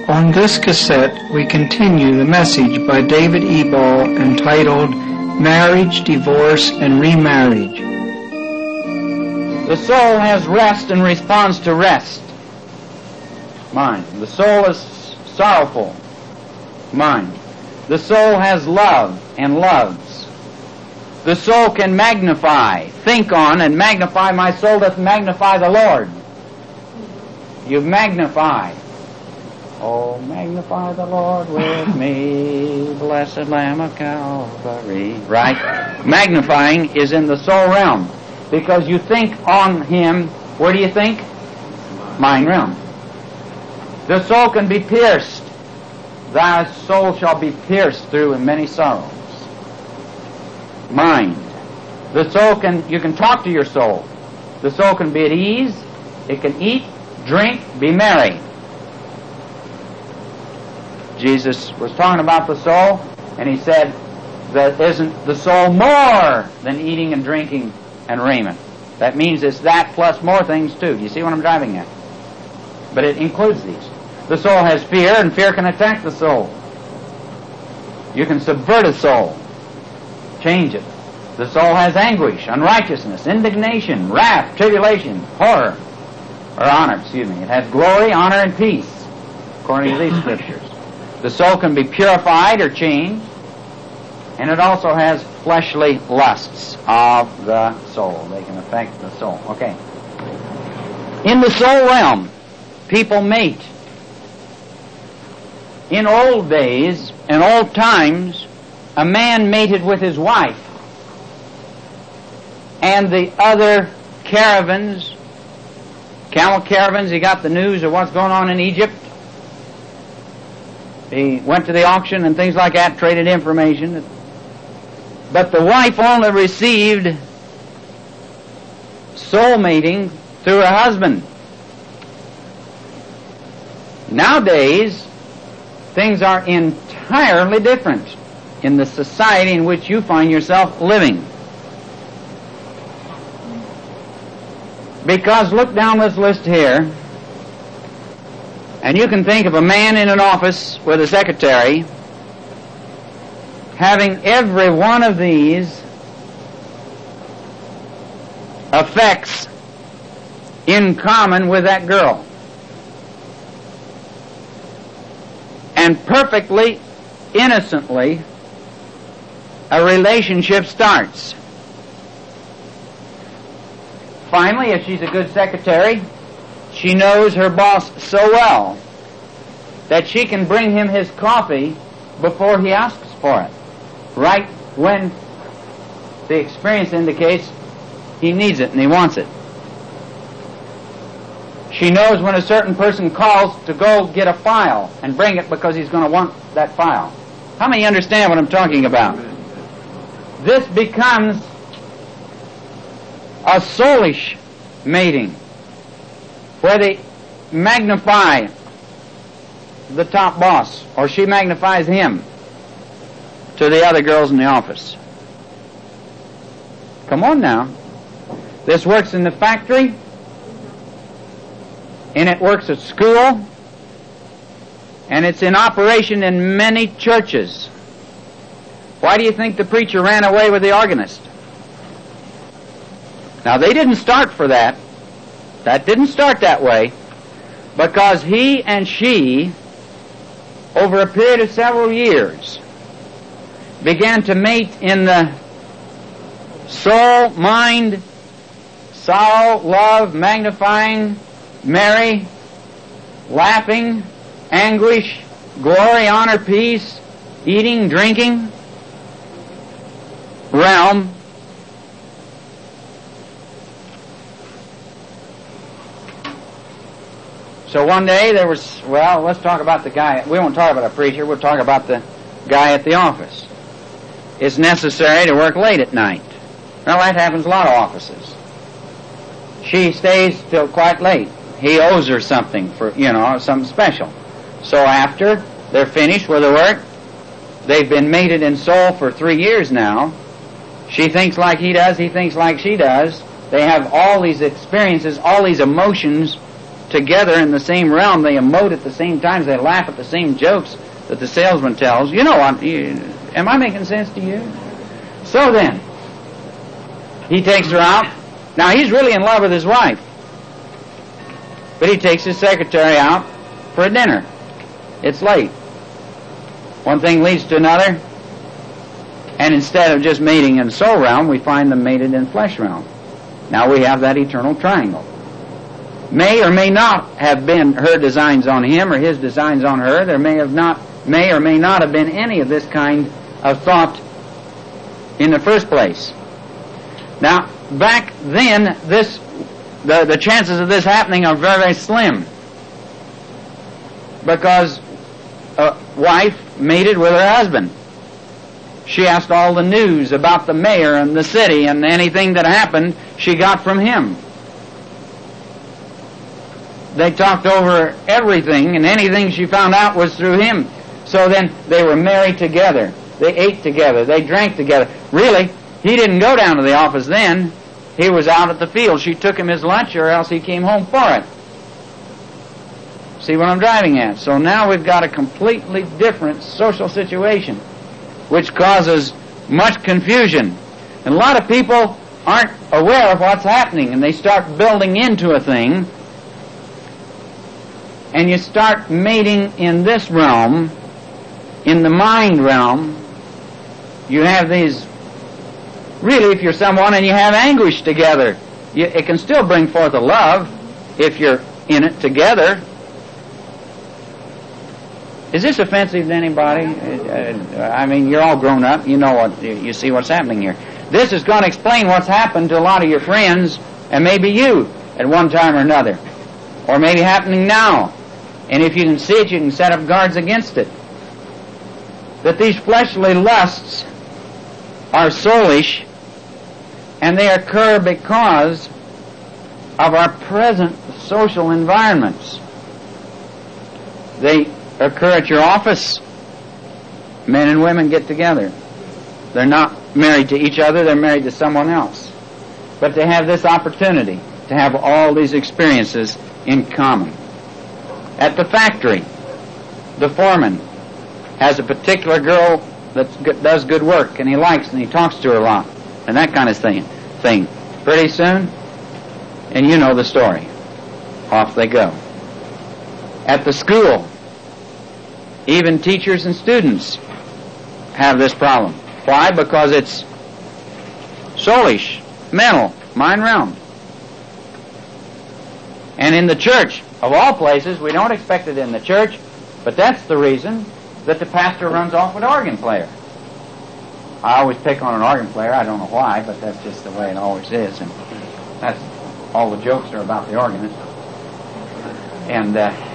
On this cassette, we continue the message by David Ebal entitled Marriage, Divorce, and Remarriage. The soul has rest and responds to rest. Mind. The soul is sorrowful. Mind. The soul has love and loves. The soul can magnify, think on, and magnify. My soul doth magnify the Lord. You magnify. Oh, magnify the Lord with me, blessed Lamb of Calvary. Right? Magnifying is in the soul realm. Because you think on Him, where do you think? Mind realm. The soul can be pierced. Thy soul shall be pierced through in many sorrows. Mind. The soul you can talk to your soul. The soul can be at ease. It can eat, drink, be merry. Jesus was talking about the soul, and He said that isn't the soul more than eating and drinking and raiment. That means it's that plus more things too. You see what I'm driving at? But it includes these. The soul has fear, and fear can attack the soul. You can subvert a soul, change it. The soul has anguish, unrighteousness, indignation, wrath, tribulation, horror, or honor, It has glory, honor, and peace, according to these scriptures. The soul can be purified or changed, and it also has fleshly lusts of the soul. They can affect the soul. Okay. In the soul realm, people mate. In old days, in old times, a man mated with his wife, and the other caravans, camel caravans, he got the news of what's going on in Egypt. He went to the auction and things like that, traded information. But the wife only received soul mating through her husband. Nowadays, things are entirely different in the society in which you find yourself living. Because look down this list here, and you can think of a man in an office with a secretary having every one of these effects in common with that girl. And perfectly, innocently, a relationship starts. Finally, if she's a good secretary, she knows her boss so well that she can bring him his coffee before he asks for it, right when the experience indicates he needs it and he wants it. She knows when a certain person calls to go get a file and bring it because he's going to want that file. How many understand what I'm talking about? This becomes a soulish mating, where they magnify the top boss, or she magnifies him to the other girls in the office. Come on now. This works in the factory, and it works at school, and it's in operation in many churches. Why do you think the preacher ran away with the organist? Now, they didn't start for that. That didn't start that way, because he and she, over a period of several years, began to mate in the soul, mind, sorrow, love, magnifying, merry, laughing, anguish, glory, honor, peace, eating, drinking realm. So one day there was, let's talk about the guy. We won't talk about a preacher, we'll talk about the guy at the office. It's necessary to work late at night. Well, that happens a lot of offices. She stays till quite late. He owes her something for, something special. So after they're finished with the work, they've been mated in soul for 3 years now. She thinks like he does, he thinks like she does. They have all these experiences, all these emotions together in the same realm. They emote at the same times. They laugh at the same jokes that the salesman tells. You know what? Am I making sense to you? So then, he takes her out. Now, he's really in love with his wife. But he takes his secretary out for a dinner. It's late. One thing leads to another. And instead of just mating in soul realm, we find them mated in flesh realm. Now we have that eternal triangle. May or may not have been her designs on him or his designs on her. There may or may not have been any of this kind of thought in the first place. Now, back then, the chances of this happening are very, very slim. Because a wife mated with her husband. She asked all the news about the mayor and the city, and anything that happened, she got from him. They talked over everything, and anything she found out was through him. So then they were married together. They ate together. They drank together. Really, he didn't go down to the office then. He was out at the field. She took him his lunch, or else he came home for it. See what I'm driving at? So now we've got a completely different social situation, which causes much confusion. And a lot of people aren't aware of what's happening, and they start building into a thing, and you start mating in this realm, in the mind realm. You have these, really, if you're someone and you have anguish together, it can still bring forth a love if you're in it together. Is this offensive to anybody? I mean, you're all grown up. You know what, you see what's happening here. This is going to explain what's happened to a lot of your friends, and maybe you at one time or another, or maybe happening now. And if you can see it, you can set up guards against it. That these fleshly lusts are soulish, and they occur because of our present social environments. They occur at your office. Men and women get together. They're not married to each other, they're married to someone else. But they have this opportunity to have all these experiences in common. At the factory, the foreman has a particular girl that does good work, and he likes and he talks to her a lot, and that kind of thing. Pretty soon, and you know the story, off they go. At the school, even teachers and students have this problem. Why? Because it's soulish, mental, mind realm. And in the church, of all places, we don't expect it in the church, but that's the reason that the pastor runs off with an organ player. I always pick on an organ player. I don't know why, but that's just the way it always is. And that's all the jokes are about the organist. And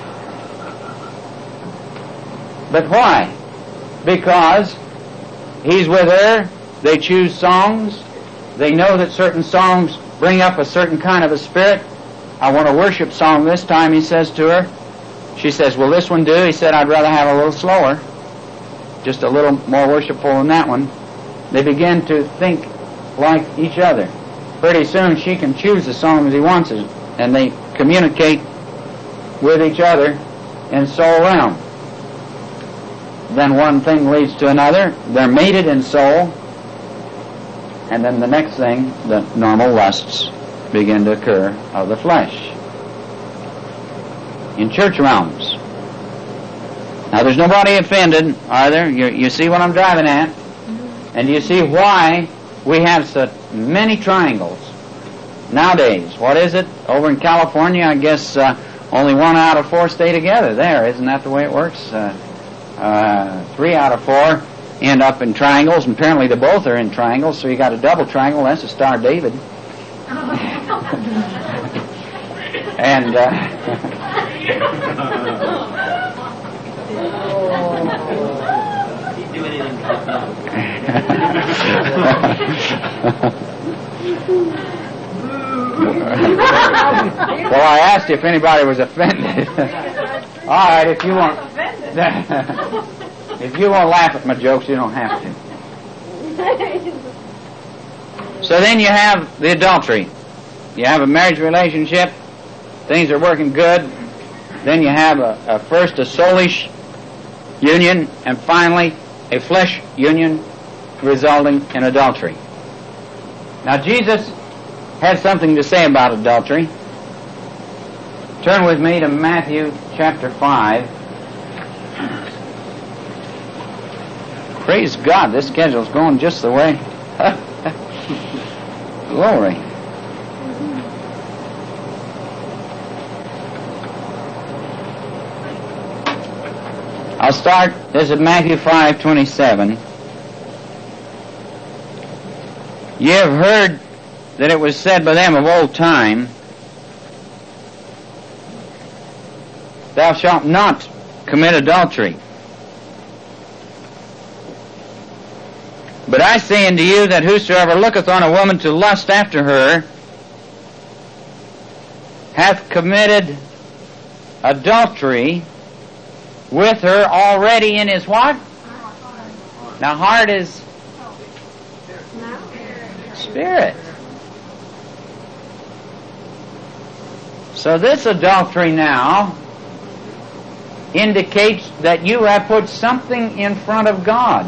but why? Because he's with her. They choose songs. They know that certain songs bring up a certain kind of a spirit. I want a worship song this time, he says to her. She says, will this one do? He said, I'd rather have a little slower. Just a little more worshipful than that one. They begin to think like each other. Pretty soon she can choose the songs he wants, and they communicate with each other in soul realm. Then one thing leads to another. They're mated in soul. And then the next thing, the normal lusts begin to occur of the flesh. In church realms. Now there's nobody offended, are there? You see what I'm driving at? And you see why we have so many triangles nowadays. What is it? Over in California, I guess only 1 out of 4 stay together there. Isn't that the way it works? 3 out of 4 end up in triangles, and apparently they both are in triangles, so you got a double triangle. That's a Star David. And well, I asked if anybody was offended. All right, if you won't laugh at my jokes, you don't have to. So then you have the adultery. You have a marriage relationship, things are working good, then you have first a soulish union, and finally a flesh union resulting in adultery. Now Jesus had something to say about adultery. Turn with me to Matthew chapter 5. Praise God, this schedule's going just the way. Glory. I'll start, this is Matthew 5:27. Ye have heard that it was said by them of old time, Thou shalt not commit adultery. But I say unto you that whosoever looketh on a woman to lust after her hath committed adultery with her already in his what? Now heart is spirit. So this adultery now indicates that you have put something in front of God.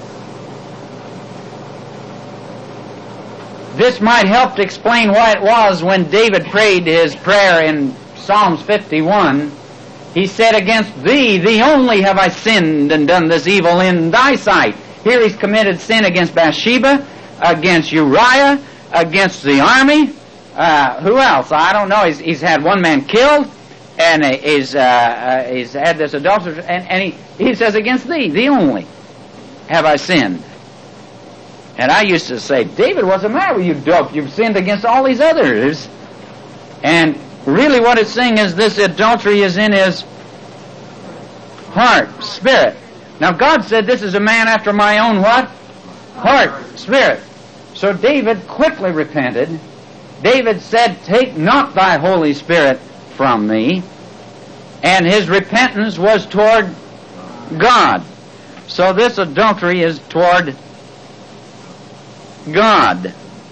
This might help to explain why it was when David prayed his prayer in Psalms 51. He said, Against thee, thee only have I sinned and done this evil in thy sight. Here he's committed sin against Bathsheba, against Uriah, against the army. Who else? I don't know. He's had one man killed, and he's had this adultery, and he says, Against thee, thee only have I sinned. And I used to say, David, what's the matter with you, dope? You've sinned against all these others. And really what it's saying is this adultery is in his heart, spirit. Now God said, this is a man after my own what? Heart, spirit. So David quickly repented. David said, Take not thy Holy Spirit from me. And his repentance was toward God. So this adultery is toward God.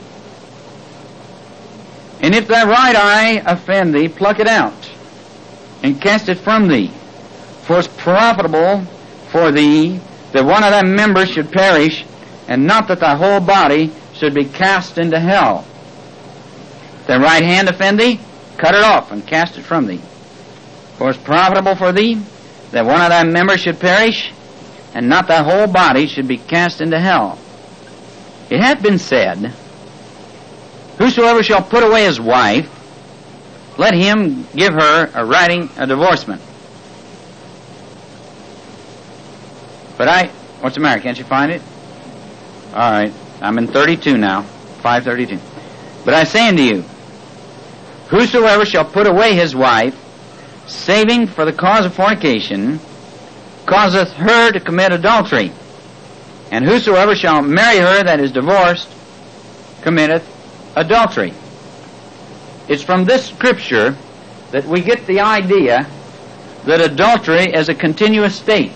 And if thy right eye offend thee, pluck it out, and cast it from thee. For it's profitable for thee that one of thy members should perish, and not that thy whole body should be cast into hell. If thy right hand offend thee, cut it off, and cast it from thee. For it's profitable for thee that one of thy members should perish, and not thy whole body should be cast into hell. It hath been said, Whosoever shall put away his wife, let him give her a writing a divorcement. But what's the matter? Can't you find it? All right, I'm in 32 now, 5:32. But I say unto you, Whosoever shall put away his wife, saving for the cause of fornication, causeth her to commit adultery. And whosoever shall marry her that is divorced, committeth adultery. It's from this scripture that we get the idea that adultery is a continuous state.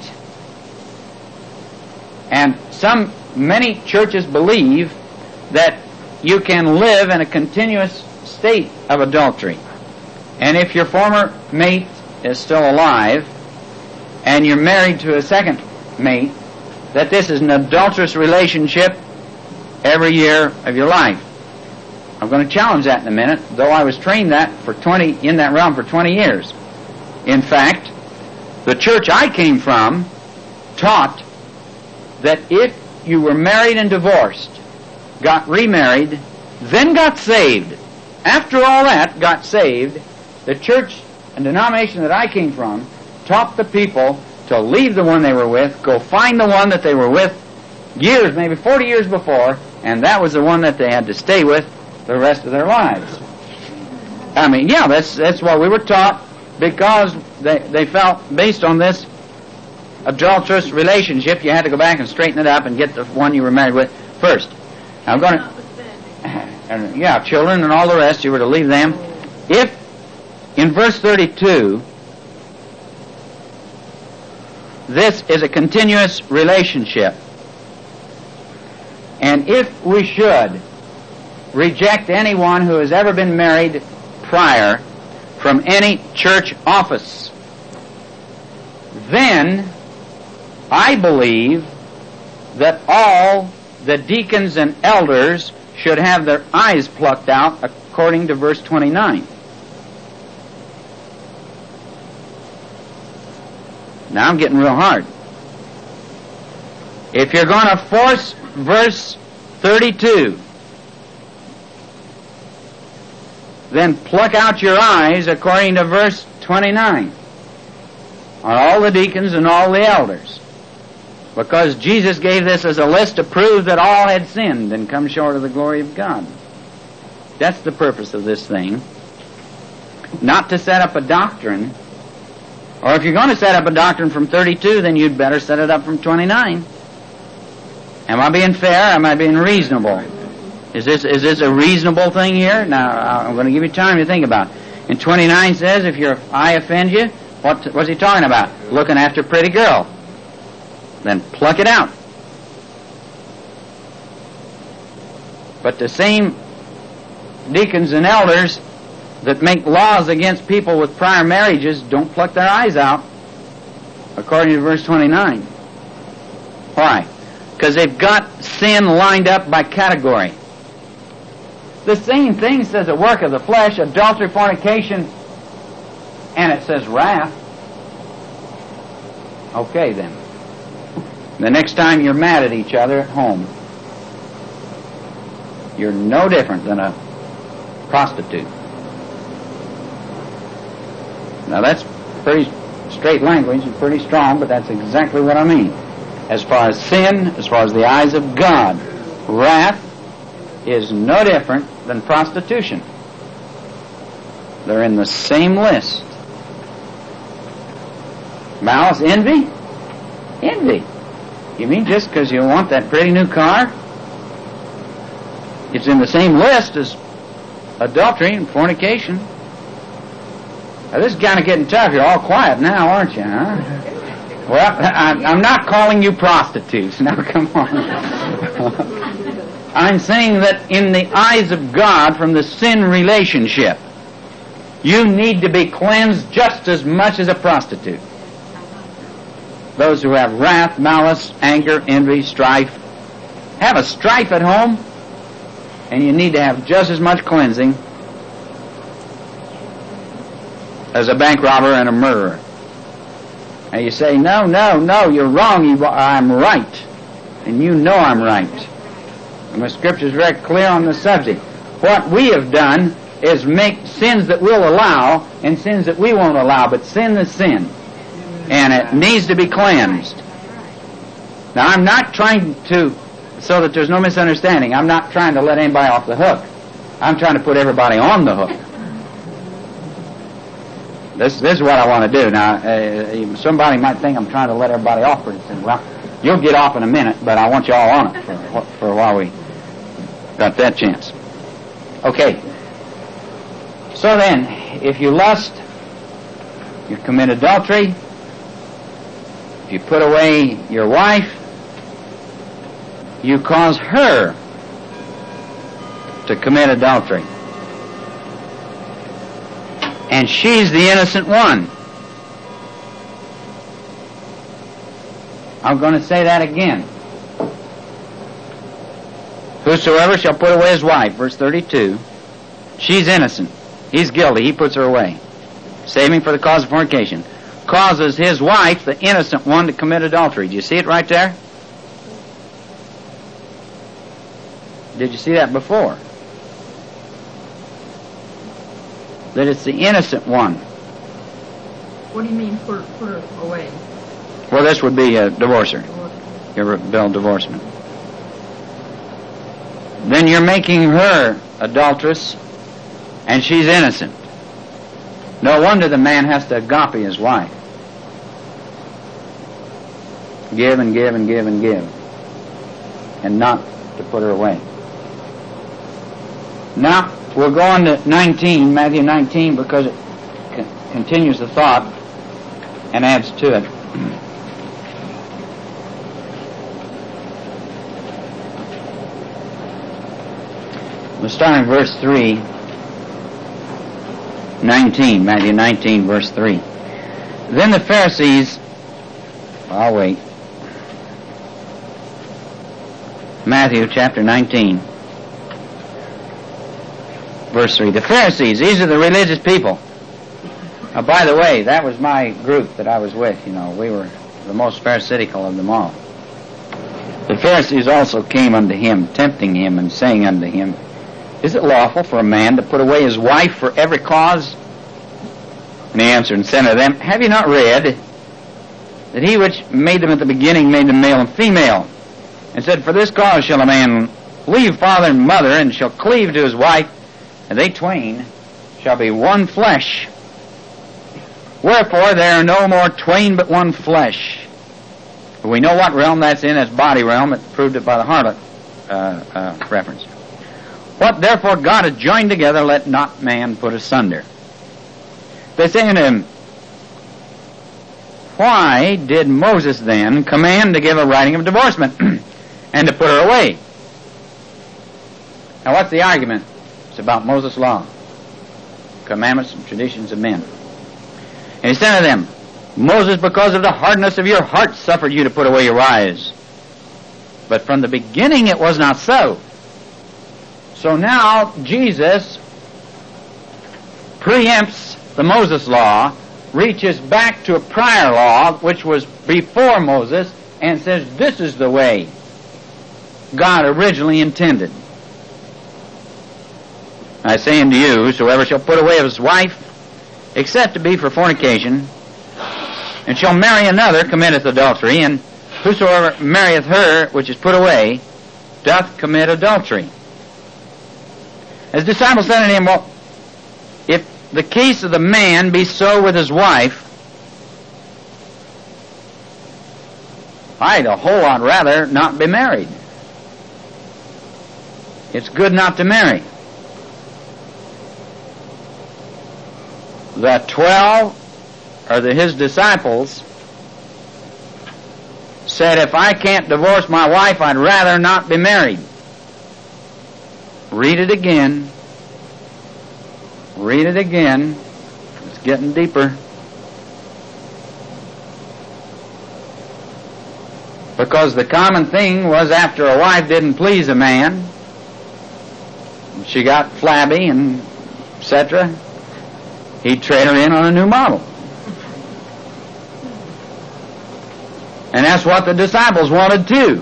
And many churches believe that you can live in a continuous state of adultery. And if your former mate is still alive, and you're married to a second mate, that this is an adulterous relationship every year of your life. I'm going to challenge that in a minute, though I was trained in that realm for 20 years. In fact, the church I came from taught that if you were married and divorced, got remarried, then got saved, after all that, got saved, the church and denomination that I came from taught the people to leave the one they were with, go find the one that they were with years, maybe 40 years before, and that was the one that they had to stay with the rest of their lives. I mean, yeah, that's what we were taught, because they felt, based on this adulterous relationship, you had to go back and straighten it up and get the one you were married with first. Now I'm going to... children and all the rest, you were to leave them. If, in verse 32, this is a continuous relationship, and if we should reject anyone who has ever been married prior from any church office. Then I believe that all the deacons and elders should have their eyes plucked out according to verse 29. Now I'm getting real hard. If you're going to force verse 32, then pluck out your eyes according to verse 29 on all the deacons and all the elders. Because Jesus gave this as a list to prove that all had sinned and come short of the glory of God. That's the purpose of this thing. Not to set up a doctrine. Or if you're going to set up a doctrine from 32, then you'd better set it up from 29. Am I being fair? Am I being reasonable? Is this a reasonable thing here? Now, I'm going to give you time to think about it. And 29 says, if your eye offends you, what's he talking about? Looking after a pretty girl. Then pluck it out. But the same deacons and elders that make laws against people with prior marriages don't pluck their eyes out, according to verse 29. Why? Because they've got sin lined up by category. The same thing says a work of the flesh, adultery, fornication, and it says wrath. Okay then. The next time you're mad at each other at home, you're no different than a prostitute. Now that's pretty straight language and pretty strong, but that's exactly what I mean. As far as sin, as far as the eyes of God, wrath is no different than prostitution. They're in the same list. Malice, envy? Envy. You mean just because you want that pretty new car? It's in the same list as adultery and fornication. Now, this is kind of getting tough. You're all quiet now, aren't you, huh? Well, I'm not calling you prostitutes. Now, come on. I'm saying that in the eyes of God from the sin relationship, you need to be cleansed just as much as a prostitute. Those who have wrath, malice, anger, envy, strife, have a strife at home, and you need to have just as much cleansing as a bank robber and a murderer. And you say, no, you're wrong, I'm right. And you know I'm right. And the Scripture's very clear on the subject. What we have done is make sins that we'll allow and sins that we won't allow, but sin is sin. And it needs to be cleansed. Now, I'm not trying to, so that there's no misunderstanding, I'm not trying to let anybody off the hook. I'm trying to put everybody on the hook. This is what I want to do. Now, somebody might think I'm trying to let everybody off pretty soon. Well, you'll get off in a minute, but I want you all on it for a while we got that chance. Okay. So then, if you lust, you commit adultery. If you put away your wife, you cause her to commit adultery. And she's the innocent one. I'm going to say that again. Whosoever shall put away his wife, verse 32, she's innocent. He's guilty. He puts her away. Saving for the cause of fornication. Causes his wife, the innocent one, to commit adultery. Do you see it right there? Did you see that before? That it's the innocent one. What do you mean put her away? Well, this would be a divorcer. Your bill divorcement. Then you're making her adulteress, and she's innocent. No wonder the man has to agape his wife. Give and give and give and give. And not to put her away. Now, we'll go on to 19, Matthew 19, because it continues the thought and adds to it. We'll start in verse 3. 19, Matthew 19, verse 3. Then the Pharisees, I'll wait. Matthew chapter 19, verse 3. The Pharisees, these are the religious people. By the way, that was my group that I was with, you know. We were the most pharisaical of them all. The Pharisees also came unto him, tempting him, and saying unto him, Is it lawful for a man to put away his wife for every cause? And he answered and said unto them, Have you not read that he which made them at the beginning made them male and female? And said, For this cause shall a man leave father and mother, and shall cleave to his wife, and they twain shall be one flesh. Wherefore there are no more twain but one flesh. We know what realm that's in, as body realm. It proved it by the harlot reference. What therefore God hath joined together, let not man put asunder. They say unto him, Why did Moses then command to give a writing of divorcement and to put her away? Now what's the argument? It's about Moses' law, commandments and traditions of men. And he said to them, Moses, because of the hardness of your heart, suffered you to put away your wives. But from the beginning it was not so. So now Jesus preempts the Moses law, reaches back to a prior law which was before Moses, and says this is the way God originally intended. I say unto you, whosoever shall put away his wife, except to be for fornication, and shall marry another, committeth adultery, and whosoever marrieth her which is put away, doth commit adultery. His disciples said unto him, Well, if the case of the man be so with his wife, I'd a whole lot rather not be married. It's good not to marry. The 12, or his disciples, said, If I can't divorce my wife, I'd rather not be married. Read it again. Read it again. It's getting deeper. Because the common thing was after a wife didn't please a man, she got flabby and etc., he'd trade her in on a new model. And that's what the disciples wanted too.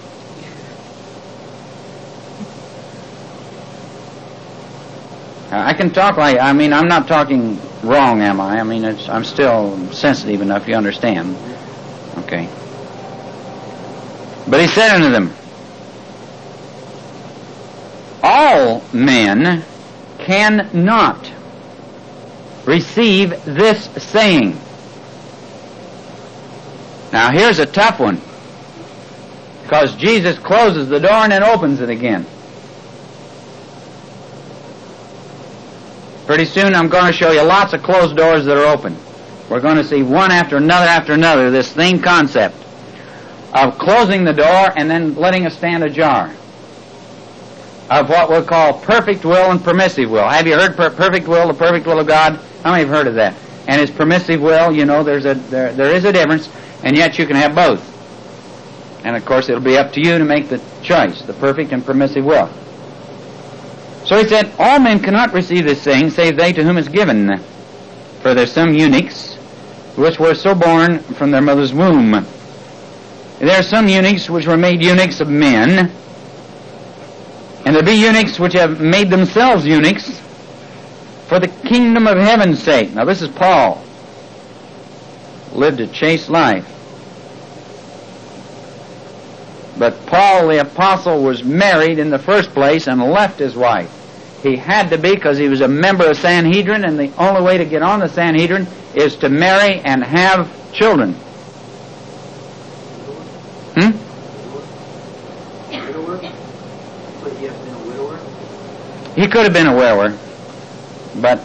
I can talk like, I'm not talking wrong, am I? I'm still sensitive enough, you understand. Okay. But he said unto them, All men cannot receive this saying. Now here's a tough one, because Jesus closes the door and then opens it again. Pretty soon I'm going to show you lots of closed doors that are open. We're going to see one after another, this same concept of closing the door and then letting it stand ajar, of what we'll call perfect will and permissive will. Have you heard perfect will, the perfect will of God? How many have heard of that? And his permissive will, you know, there is a difference, and yet you can have both. And of course it'll be up to you to make the choice, the perfect and permissive will. So he said, All men cannot receive this saying, save they to whom is given. For there's some eunuchs, which were so born from their mother's womb. There are some eunuchs which were made eunuchs of men, and there be eunuchs which have made themselves eunuchs for the kingdom of heaven's sake. Now this is Paul. Lived a chaste life. But Paul the apostle was married in the first place and left his wife. He had to be, because he was a member of Sanhedrin, and the only way to get on the Sanhedrin is to marry and have children. He could have been a widower, but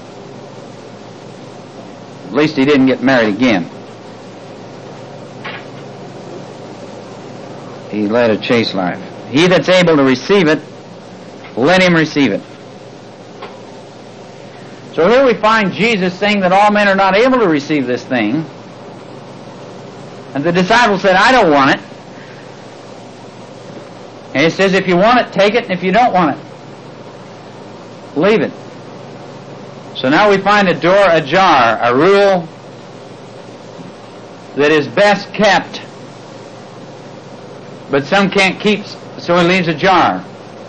at least he didn't get married again. He led a chaste life. He that's able to receive it, let him receive it. So So here we find Jesus saying that all men are not able to receive this thing. And the disciples said, I don't want it. And he says, if you want it, take it, and if you don't want it, leave it. So now we find a door ajar, a rule that is best kept, but some can't keep, so he leaves ajar.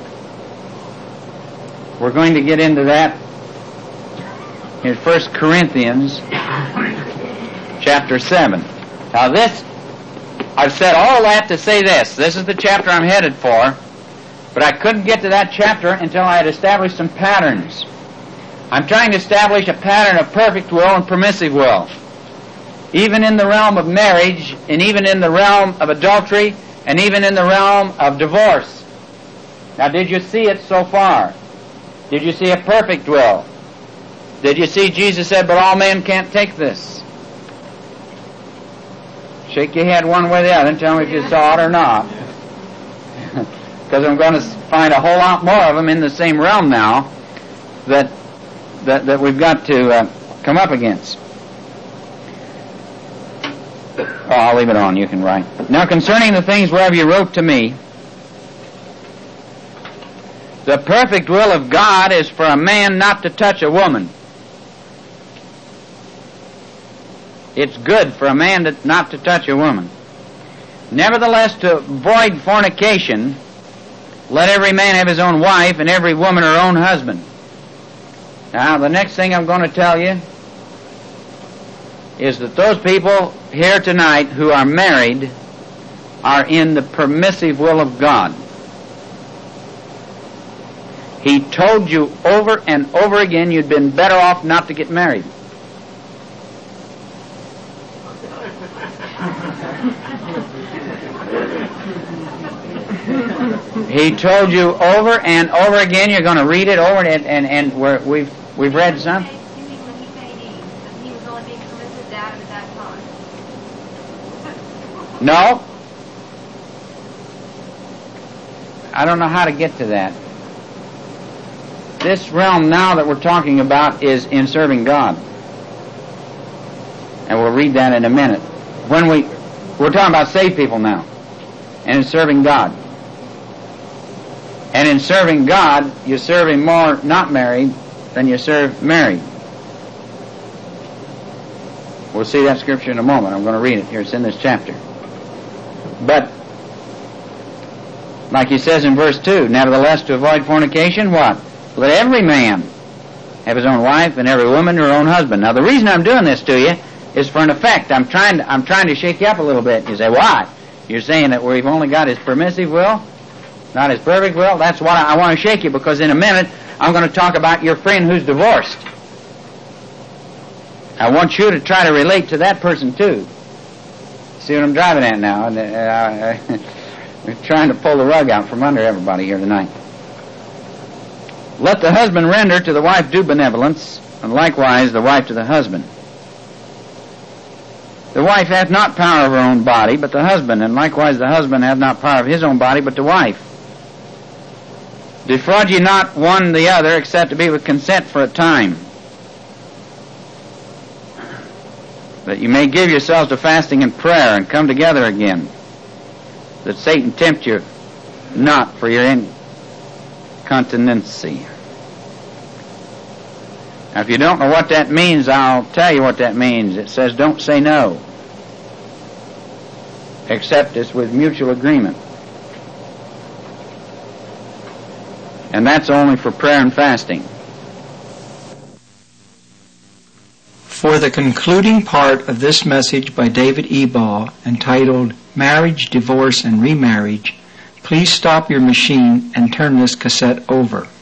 We're going to get into that in 1 Corinthians chapter 7. Now this, I've said all that to say this. This is the chapter I'm headed for, but I couldn't get to that chapter until I had established some patterns. I'm trying to establish a pattern of perfect will and permissive will, even in the realm of marriage, and even in the realm of adultery, and even in the realm of divorce. Now, did you see it so far? Did you see a perfect will? Did you see Jesus said, but all men can't take this? Shake your head one way or the other and tell me if you saw it or not. Because I'm going to find a whole lot more of them in the same realm now that we've got to come up against. Oh, I'll leave it on. You can write. Now, concerning the things whereof you wrote to me, the perfect will of God is for a man not to touch a woman. It's good for a man not to touch a woman. Nevertheless, to avoid fornication, let every man have his own wife, and every woman her own husband. Now, the next thing I'm going to tell you is that those people here tonight who are married are in the permissive will of God. He told you over and over again you'd been better off not to get married. He told you over and over again. You're going to read it over and we've read some. You mean when he said he was only being permissive to Adam at that time? No. I don't know how to get to that. This realm now that we're talking about is in serving God. And we'll read that in a minute. When we're talking about saved people now. And in serving God. And in serving God, you serve Him more not married than you serve married. We'll see that scripture in a moment. I'm going to read it here. It's in this chapter. But, like he says in verse 2, nevertheless, to avoid fornication, what? Let every man have his own wife, and every woman her own husband. Now, the reason I'm doing this to you is for an effect. I'm trying to shake you up a little bit. You say, why? You're saying that we've only got His permissive will, not His perfect will? That's why I want to shake you, because in a minute I'm going to talk about your friend who's divorced. I want you to try to relate to that person too. See what I'm driving at now? We're trying to pull the rug out from under everybody here tonight. Let the husband render to the wife due benevolence, and likewise the wife to the husband. The wife hath not power of her own body, but the husband, and likewise the husband hath not power of his own body, but the wife. Defraud ye not one the other, except to be with consent for a time, that you may give yourselves to fasting and prayer, and come together again, that Satan tempt you not for your incontinency. Now, if you don't know what that means, I'll tell you what that means. It says don't say no, except it's with mutual agreement. And that's only for prayer and fasting. For the concluding part of this message by David Ebal, entitled Marriage, Divorce, and Remarriage, please stop your machine and turn this cassette over.